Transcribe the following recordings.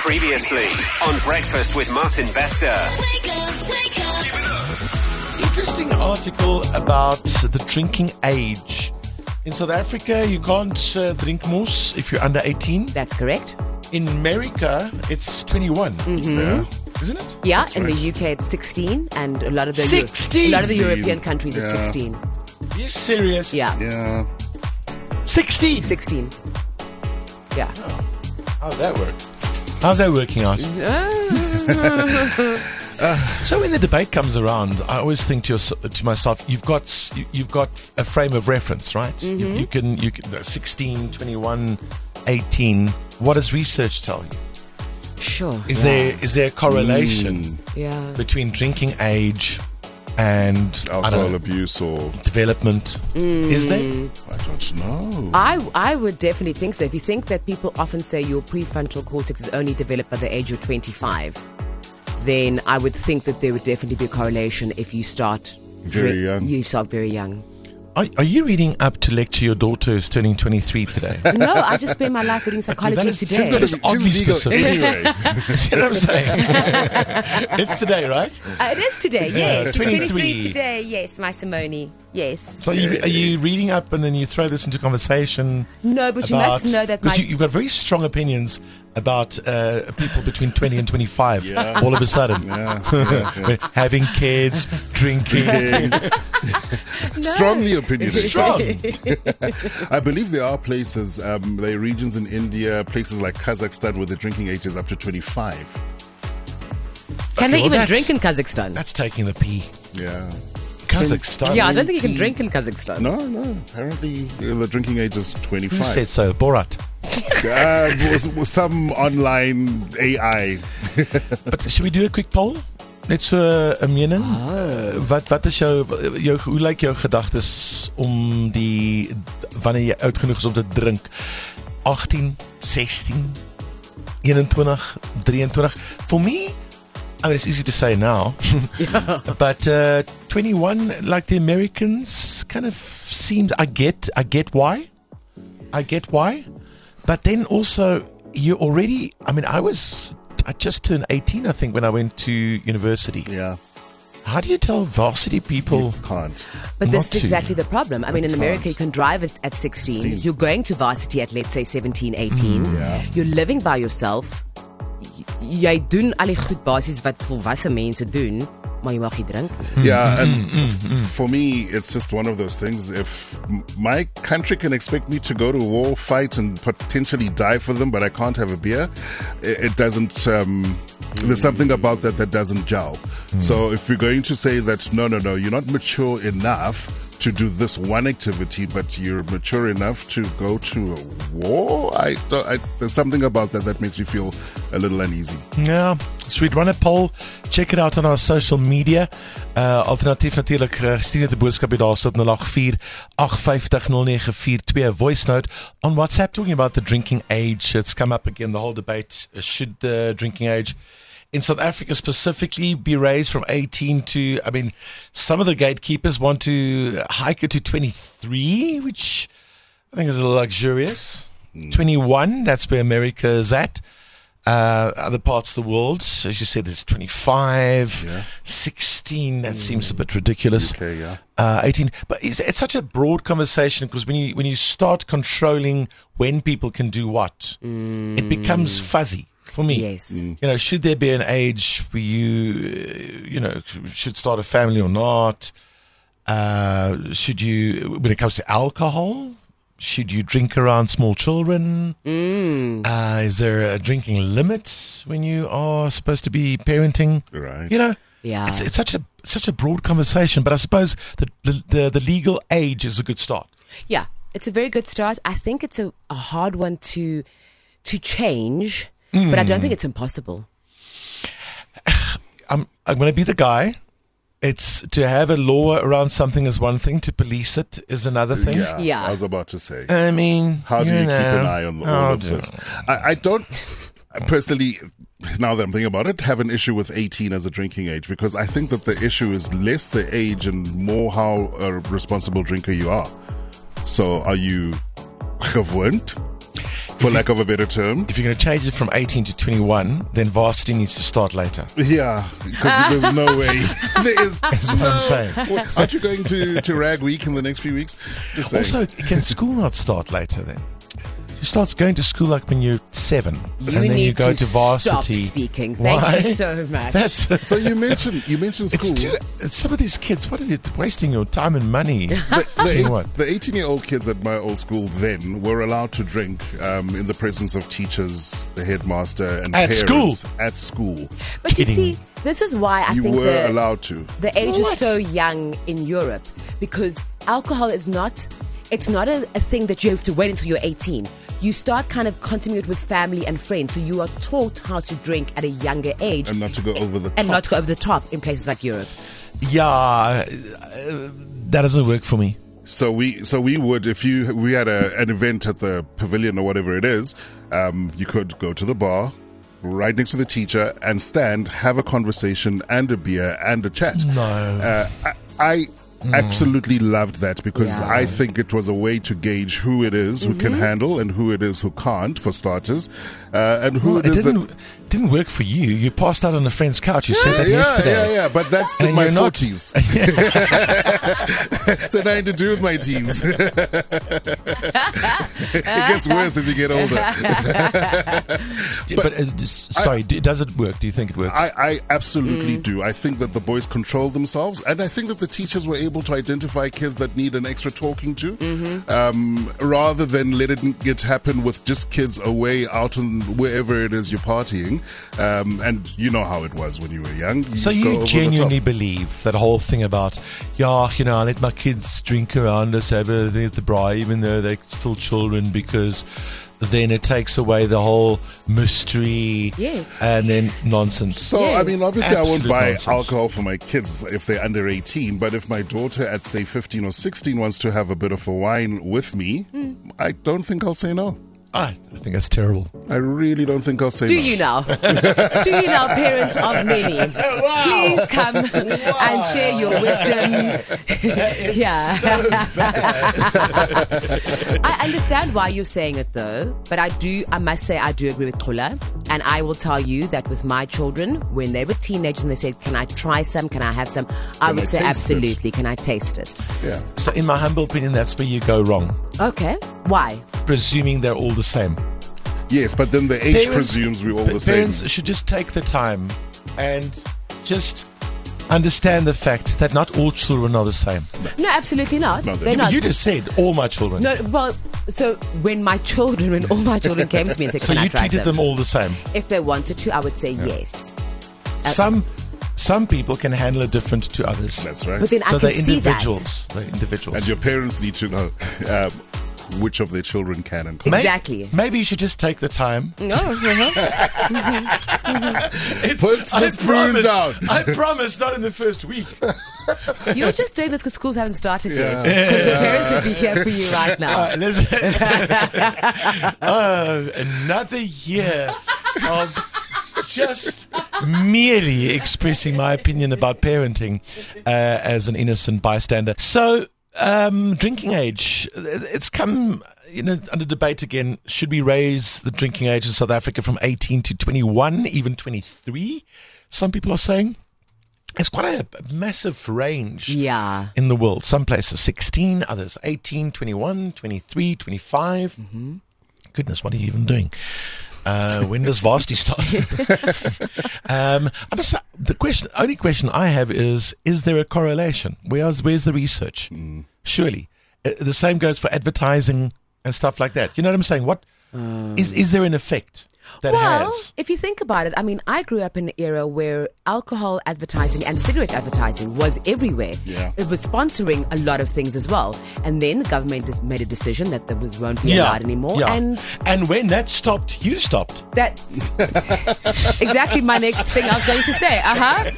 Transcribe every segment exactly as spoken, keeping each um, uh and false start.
Previously on Breakfast with Martin Bester. Wake up, wake up. Interesting article about the drinking age. In South Africa, you can't uh, drink moose if you're under eighteen. That's correct. In America, it's twenty-one. Mm-hmm. Yeah. Isn't it? Yeah, That's in right. the U K it's sixteen, and a lot of the sixteen? a lot of the sixteen. European countries it's Yeah. sixteen. Are you serious? Yeah, Yeah. sixteen? sixteen. Yeah. How's that work? How's that working out? So when the debate comes around, I always think to, your, to myself, you've got you- you've got a frame of reference, right? Mm-hmm. You, you can you can sixteen, twenty-one, eighteen. What does research tell you? Sure. Is yeah. there is there a correlation Mm, Yeah. between drinking age and I don't alcohol know, abuse or development? Is there? I don't know. I, I would definitely think so. If you think that people often say your prefrontal cortex is only developed by the age of twenty-five, then I would think that there would definitely be a correlation if you start Very young. You start very young. Are, are you reading up to lecture your daughter who's turning twenty-three today? No, I just spend my life reading psychology That is- today. she's got a- oddly She's legal specific. anyway. You know what I'm saying? It's today, right? Uh, it is today, yes. She's twenty-three. twenty-three today, yes, my Simone. Yes. So you, are you reading up and then you throw this into conversation? No, but you must know that my... because you, you've got very strong opinions about uh, people between twenty and twenty-five. Yeah. All of a sudden, Yeah, yeah, yeah. having kids, drinking. Okay. Strongly opinionated. Strong. I believe there are places, um, there are regions in India, places like Kazakhstan, where the drinking age is up to twenty-five. Can Okay, they well, even that's- drink in Kazakhstan? That's taking the pee. Yeah. Kazakhstan. Yeah, I don't think you can twenty drink in Kazakhstan. No, no. Apparently, uh, the drinking age is Who twenty-five. said so? Borat. Uh, was, was some online A I. But should we do a quick poll? Net so 'n mening. Uh, wat wat is jou, jou hoe lyk jou gedagtes om die wanneer jy oud genoeg is om te drink? eighteen, sixteen, twenty-one, twenty-three. For me, I mean, it's easy to say now, but uh, twenty-one, like the Americans, kind of seems. I get, I get why, I get why, but then also you already. I mean, I was, I just turned eighteen, I think, when I went to university. Yeah. How do you tell varsity people? Can't. But this Not is to. exactly the problem. I mean, in America, you can drive at, at sixteen. sixteen. You're going to varsity at, let's say, seventeen, eighteen. Yeah. You're living by yourself. J- Jy doen al die goed basies wat volwasse mense doen, maar jy mag nie drink. Yeah, and f- for me, it's just one of those things. If m- my country can expect me to go to war, fight, and potentially die for them, but I can't have a beer, it, it doesn't. Um, there's something about that that doesn't gel. So if we're going to say that, no, no, no, you're not mature enough to do this one activity, but you're mature enough to go to a war, I, don't- I there's something about that that makes me feel a little uneasy. Yeah, so we'd run a poll. Check it out on our social media. Uh, alternatief natuurlijk, uh, stuur net 'n boodskap by daar sit nul agt vier agt vyf nul nul nege vier twee, a voice note on WhatsApp talking about the drinking age. It's come up again, the whole debate. Uh, should the drinking age in South Africa specifically be raised from eighteen to, I mean, some of the gatekeepers want to hike it to twenty-three, which I think is a little luxurious. twenty-one, that's where America is at. Uh, other parts of the world, as you said, there's twenty-five, Yeah. sixteen, that seems a bit ridiculous. Okay, yeah. Uh, eighteen, but it's, it's such a broad conversation because when you when you start controlling when people can do what, it becomes fuzzy for me. Yes. You know, should there be an age where you, uh, you know, should start a family or not? Uh, should you, when it comes to alcohol, should you drink around small children? Mm. Uh, is there a drinking limit when you are supposed to be parenting? Right. You know, Yeah. it's, it's such a such a broad conversation. But I suppose the the, the the legal age is a good start. Yeah, it's a very good start. I think it's a, a hard one to to change, but I don't think it's impossible. I'm I'm going to be the guy. It's to have a law around something is one thing. To police it is another thing. Yeah, Yeah. I was about to say. I mean, How do you, keep know, an eye on all how of do- this? I, I don't I personally, now that I'm thinking about it, have an issue with eighteen as a drinking age because I think that the issue is less the age and more how a responsible drinker you are. So are you gewoond? for lack of a better term. If you're going to change it from eighteen to twenty-one, then varsity needs to start later. Yeah, because there's no way. There is. That's what I'm saying. Well, aren't you going to, to Rag Week in the next few weeks? Just saying. Also, can school not start later then? You start going to school like when you're seven, You and then need you go to to varsity. Stop speaking. Thank Why? you so much. That's So you mentioned you mentioned it's school. too, some of these kids. What are you wasting your time and money? The, Doing the, what? the eighteen-year-old kids at my old school then were allowed to drink um, in the presence of teachers, the headmaster, and At parents. school? At school. But you Kidding. see, this is why I You think were the, allowed to. the age What? is so young in Europe because alcohol is not, it's not a, a thing that you have to wait until you're eighteen. You start kind of consuming it with family and friends. So you are taught how to drink at a younger age. And not to go over the top. and not to go over the top in places like Europe. Yeah, uh, that doesn't work for me. So we, so we would, if you, we had a, an event at the pavilion or whatever it is, um, you could go to the bar, right next to the teacher, and stand, have a conversation and a beer and a chat. No. Uh, I, I absolutely loved that because Yeah. I think it was a way to gauge who it is who can handle and who it is who can't, for starters, uh, and who Well, it it is didn't that. didn't work for you. You passed out on a friend's couch. You said that Yeah, yesterday. yeah, yeah, but that's in And my you're not- forties. It's nothing to do with my teens. It gets worse as you get older. But, uh, just- sorry, d does it work? Do you think it works? I, I absolutely do. I think that the boys control themselves, and I think that the teachers were able to identify kids that need an extra talking to, um, rather than letting it happen with just kids away out on wherever it is you're partying. Um, and you know how it was when you were young. So go you over the genuinely top. believe that whole thing about, yeah, you know, I let my kids drink around us over the, the bra, even though they're still children, because then it takes away the whole mystery. Yes. And then nonsense. So, I Yes. mean, obviously I won't Absolute buy nonsense. alcohol for my kids if they're under eighteen, but if my daughter at, say, fifteen or sixteen wants to have a bit of a wine with me, I don't think I'll say no. I think that's terrible. I really don't think I'll say Do no. you now? Do you now, parent of many? Please come and share your wisdom. Yeah. I understand why you're saying it though, but I do, I must say, I do agree with Tola. And I will tell you that with my children, when they were teenagers and they said, can I try some? Can I have some? I Can would I say, taste it? absolutely. Can I taste it? Yeah. So in my humble opinion, that's where you go wrong. Okay. Why? Presuming they're all the same. Yes, but then the age Parents- presumes we're all But the same. Parents should just take the time and just understand the fact that not all children are the same. No, absolutely not. No, they're They're But not. you just said all my children. No, well, so when my children, when all my children came to me and said, so can I you try treated some? them all the same. If they wanted to, I would say yes. Some some people can handle it different to others. That's right. But then so I they're can see that. individuals. They're individuals. And your parents need to know um, which of their children can and can't. May- Exactly. Maybe you should just take the time. No, uh-huh. It's, Put the I spoon promise, down. I promise, not in the first week. You're just doing this because schools haven't started Yeah. yet. Because the parents would be here for you right now. Uh, listen. uh, another year of just merely expressing my opinion about parenting uh, as an innocent bystander. So, um, drinking age, it's come, you know, under debate again. Should we raise the drinking age in South Africa from eighteen to twenty-one, even twenty-three? Some people are saying. It's quite a, a massive range Yeah. in the world. Some places sixteen, others eighteen, twenty-one, twenty-three, twenty-five. Mm-hmm. Goodness, what are you even doing? Uh, when does varsity start? um, I must say, the question, only question I have is: is there a correlation? Where's where's the research? Mm. Surely, uh, the same goes for advertising and stuff like that. You know what I'm saying? What um. is is there an effect that Well, has? if you think about it, I mean, I grew up in an era where alcohol advertising and cigarette advertising was everywhere. Yeah. It was sponsoring a lot of things as well. And then the government just made a decision that there was, won't be allowed anymore. yeah. And and when that stopped, you stopped. that's exactly my next thing I was going to say. Uh-huh.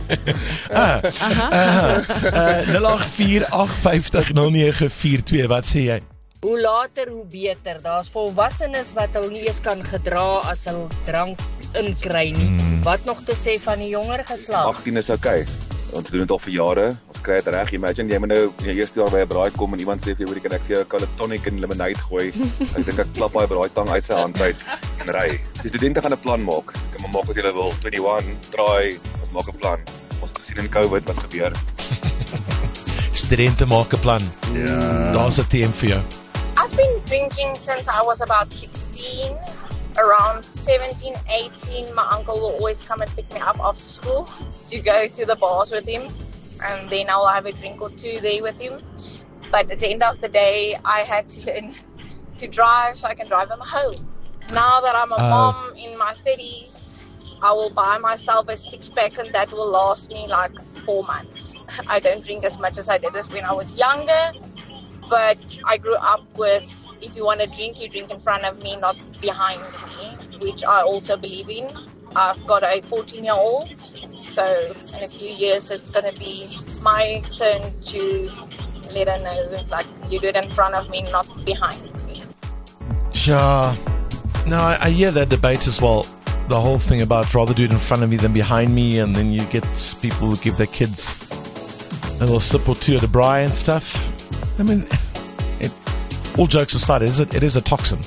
Uh, nul agt vier agt vyf nul nul nege vier twee, wat sê jy? Hoe later hoe beter. Daar's volwassenes wat hulle nie eens kan gedra as hulle drank inkry nie. Mm. Wat nog te sê van die jonger geslag? agtien is okay. Ons doen dit al vir jare. Ons kry dit reg. Imagine jy moet nou in jou eerste jaar by 'n braai kom en iemand sê vir jou, "Kan ek vir jou 'n cola tonic en lemonade gooi?" Ek dink ek klap daai braaitang uit sy hand uit en ry. Die studente gaan 'n plan maak. Kom maar maak wat julle wil. twenty-one, try, ons maak 'n plan. Ons het gesien in COVID wat gebeur. Studente maak 'n plan. Ja. Daar's 'n T M vir jou. I've been drinking since I was about sixteen. Around seventeen, eighteen, my uncle will always come and pick me up after school to go to the bars with him. And then I'll have a drink or two there with him. But at the end of the day, I had to learn to drive so I can drive him home. Now that I'm a Oh. mom in my thirties, I will buy myself a six-pack and that will last me like four months. I don't drink as much as I did as when I was younger. But I grew up with, if you want to drink, you drink in front of me, not behind me, which I also believe in. I've got a fourteen-year-old, so in a few years it's going to be my turn to let her know, like, you do it in front of me, not behind me. Yeah. No, I, I hear that debate as well. The whole thing about rather do it in front of me than behind me, and then you get people who give their kids a little sip or two of the braai and stuff. I mean, it, all jokes aside, it is a, it is a toxin.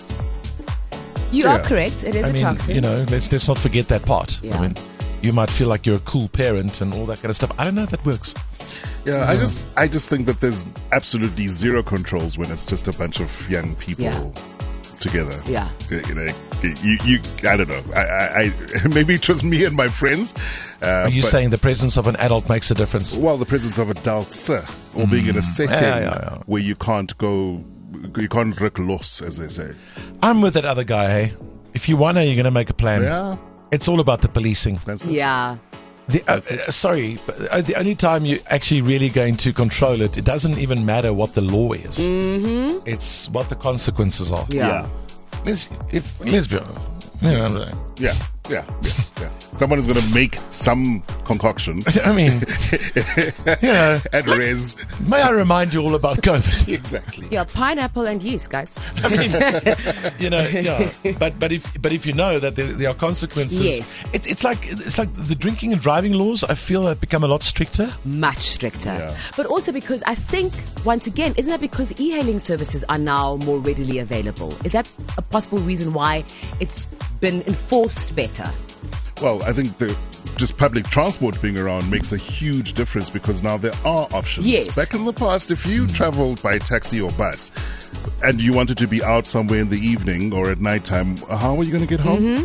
You Yeah. are correct. It is I a mean, toxin. you know, let's let's not forget that part. Yeah. I mean, you might feel like you're a cool parent and all that kind of stuff. I don't know if that works. Yeah, I just I just think that there's absolutely zero controls when it's just a bunch of young people Yeah. together. Yeah. You know, you, you I don't know. I, I, I maybe it was me and my friends. Uh, Are you but- saying the presence of an adult makes a difference? Well, the presence of adults, uh, or being in a setting Yeah, yeah, yeah. where you can't go, you can't ruk los, as they say. I'm with that other guy, hey? If you want to, you're going to make a plan. Yeah, It's all about the policing. that's it. Yeah. The, uh, uh, sorry, but uh, the only time you're actually really going to control it, it doesn't even matter what the law is. Mm-hmm. It's what the consequences are. Yeah. Yeah, Let's, if, let's be honest. You know what I'm saying? yeah, yeah, yeah. yeah. Someone is going to make some concoction I mean, you know, and res. may I remind you all about COVID? Exactly. Yeah, pineapple and yeast, guys. I mean, you know, yeah. But but if but if you know that there, there are consequences, Yes. It's it's like it's like the drinking and driving laws. I feel have become a lot stricter. Much stricter. Yeah. But also because I think, once again, isn't that because e-hailing services are now more readily available? Is that a possible reason why it's been enforced better? Well, I think the just public transport being around makes a huge difference because now there are options. Yes. Back in the past, if you traveled by taxi or bus and you wanted to be out somewhere in the evening or at nighttime, how are you going to get home?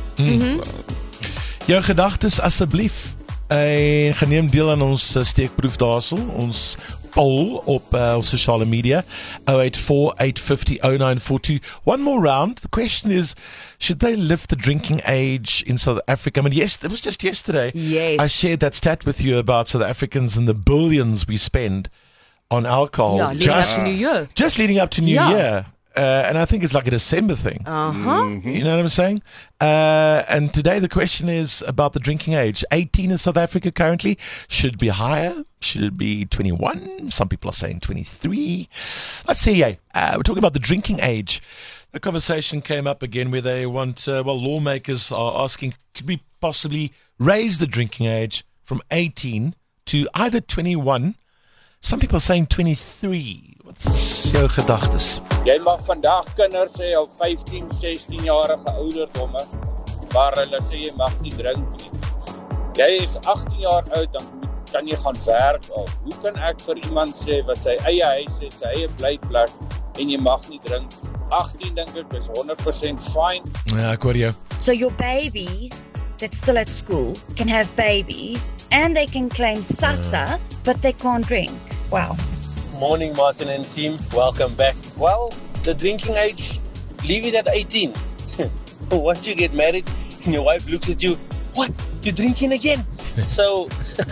Jou gedagtes asseblief. En geneem deel aan ons uh, steekproef daarso. Ons poll op uh, ons sosiale media oh eight four, eight five oh, oh nine four two. One more round. The question is, should they lift the drinking age in South Africa? I mean, yes, it was just yesterday. Yes. I shared that stat with you about South Africans and the billions we spend on alcohol. Yeah, leading up to New Year. Just leading up to New Yeah. Year. Uh, and I think it's like a December thing. Uh-huh. You know what I'm saying? Uh, and today the question is about the drinking age. eighteen in South Africa currently. Should it be higher? Should it be twenty-one? Some people are saying twenty-three. Let's see. Yeah. Uh, we're talking about the drinking age. The conversation came up again where they want, uh, well, lawmakers are asking, could we possibly raise the drinking age from eighteen to either twenty-one? Some people are saying twenty-three. Wat's jou gedagtes? Jy mag vandag kinders hê op fifteen, sixteen jarige ouderdomme waar hulle sê jy mag nie drink nie. Jy is eighteen jaar oud, dan moet- kan jy gaan werk al. Hoe kan ek vir iemand sê wat sy eie huis het, sy eie blyplek en jy mag nie drink? eighteen dink ek is one hundred percent fine. Ja, ek hoor jou. So your babies that's still at school can have babies and they can claim SASSA, but they can't drink. Wow. Morning, Martin and team. Welcome back. Well, the drinking age, leave it at eighteen. Once you get married and your wife looks at you, what? You're drinking again? So,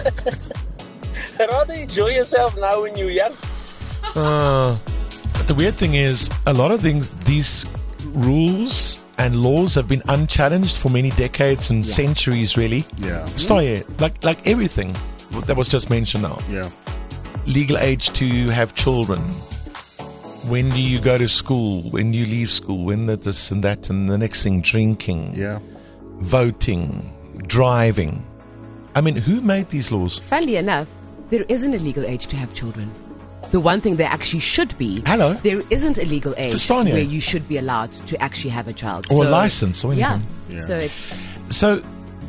rather enjoy yourself now when you're young. Uh, but the weird thing is, a lot of things, these rules and laws have been unchallenged for many decades and Yeah. centuries, really. Yeah. Stoye, like like everything that was just mentioned now. Yeah. Legal age to have children. When do you go to school? When do you leave school? When the this and that and the next thing, drinking, Yeah. voting, driving. I mean, who made these laws? Funnily enough, there isn't a legal age to have children. The one thing there actually should be, Hello? there isn't a legal age Festania. where you should be allowed to actually have a child. Or so, a license or yeah. anything. Yeah. So it's So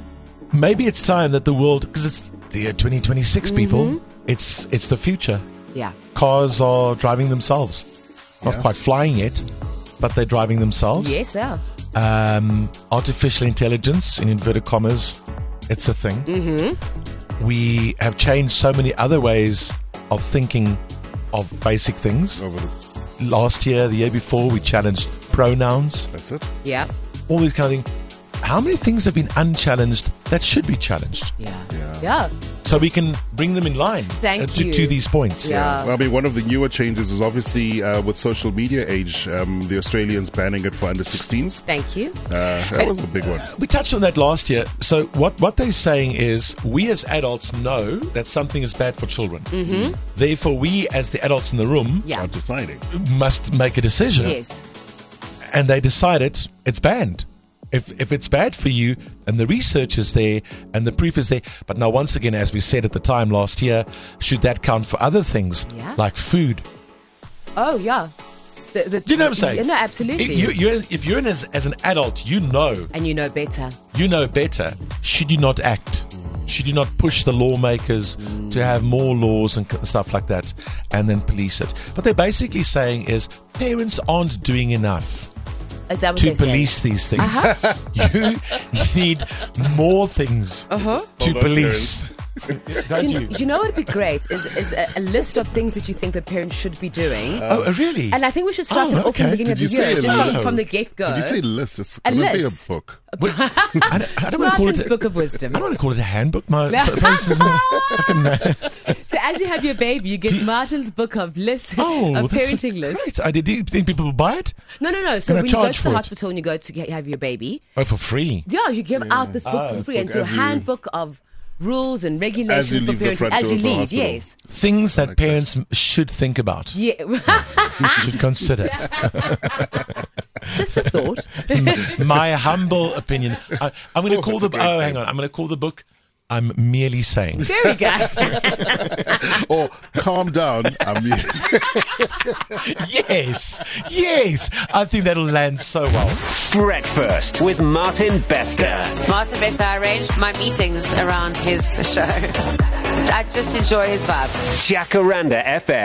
maybe it's time that the world, because it's the year twenty twenty-six, people, it's it's the future. yeah. Cars are driving themselves. Not Yeah. quite flying yet, but they're driving themselves. Yes, they are. Um, artificial intelligence, in inverted commas, it's a thing. Mm-hmm. We have changed so many other ways of thinking of basic things. Over the, Last year, the year before, we challenged pronouns, that's it. Yeah. all these kind of things. How many things have been unchallenged that should be challenged? Yeah. Yeah. Yeah. So we can bring them in line Thank uh, to, you. to these points. Yeah. Well, I mean, one of the newer changes is obviously uh, with social media age, um, the Australians banning it for under sixteens. Thank you. Uh, that was a big one. We touched on that last year. So what, what they're saying is we as adults know that something is bad for children. Mm-hmm. Therefore, we as the adults in the room Yeah. Are deciding. must make a decision. Yes. And they decided it's banned. If if it's bad for you, and the research is there, and the proof is there. But now, once again, as we said at the time last year, should that count for other things Yeah. like food? Oh, yeah. The, the, You know what I'm saying? Yeah, no, absolutely. If, you, you're, if you're in as, as an adult, you know, and you know better. you know better. Should you not act? Should you not push the lawmakers to have more laws and c- stuff like that, and then police it? What they're basically saying is parents aren't doing enough Is that what to they say? police these things. You need more things Uh-huh. to Hold on, police. Don't You, you? you know what would be great is, is a, a list of things that you think that parents should be doing. Oh, uh, really? And I think we should start Oh, them off in okay. the beginning Did of the you say year, a just from, list? from the get-go. Did you say list? It's A going to be a list. book. I don't, I don't want to call Martin's it. A, Book of Wisdom. I don't want to call it a handbook. My place is a fucking, uh, So as you have your baby, you get Do you- Martin's Book of list oh, of that's parenting list. Great. I did. Do you think people will buy it? No, no, no. So Can I when you go charge to for the it? hospital and you go to get, have your baby, Oh, for free. yeah, you give out this book Oh. for free, and Book it's a as you- handbook of rules and As regulations you for leave the parenting front as door you of the leave. hospital. Yes. Things that Like parents m should think about. Yeah. Should consider. Just a thought. My humble opinion. I, I'm going to Oh, call that's a the. great Oh, name. hang on. I'm going to call the book. I'm merely saying. There we go. Or calm down. I'm Yes, yes. I think that'll land so well. Breakfast with Martin Bester. Martin Best, I arranged my meetings around his show. I just enjoy his vibe. Jacaranda F M.